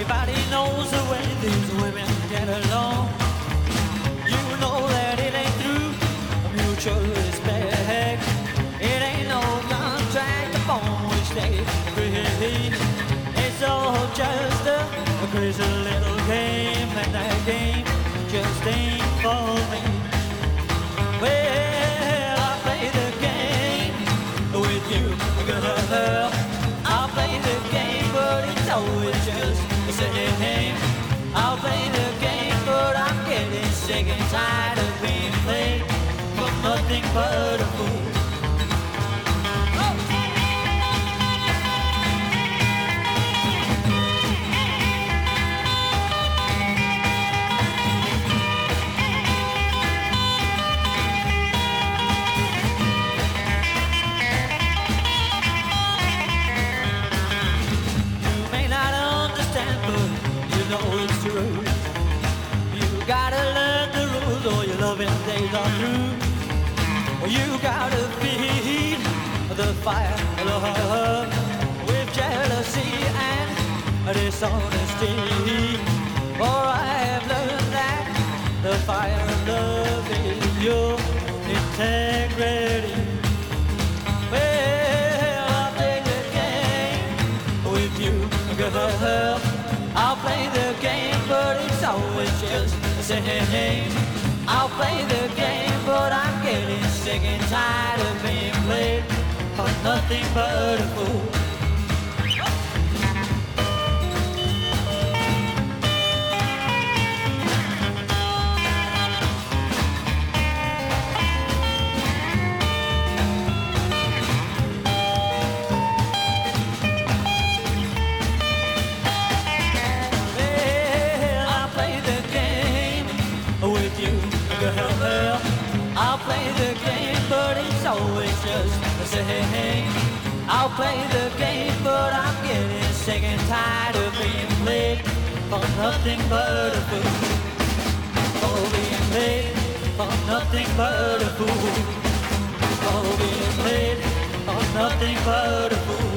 Everybody knows the way these women get along. You know that it ain't through a mutual respect. It ain't no contract upon which they agree. It's all just a crazy little game, and that game just ain't for me. Well, I play the game with you, girl. I'll play the game, but it's always just the same. I'll play the game, but I'm getting sick and tired of being played for nothing but a fool. It's true. You gotta learn the rules or your loving days are through. You gotta feed the fire of love with jealousy and dishonesty. For I have learned that the fire of love is your integrity. Well, I'll play the game with you, girl. I'll play the game, but it's always just the same. I'll play the game, but I'm getting sick and tired of being played for nothing but a fool. With you, girl, I'll play the game, but it's always just the same. I'll play the game, but I'm getting sick and tired of being played for nothing but a fool. For being played for nothing but a fool. For being played for nothing but a fool.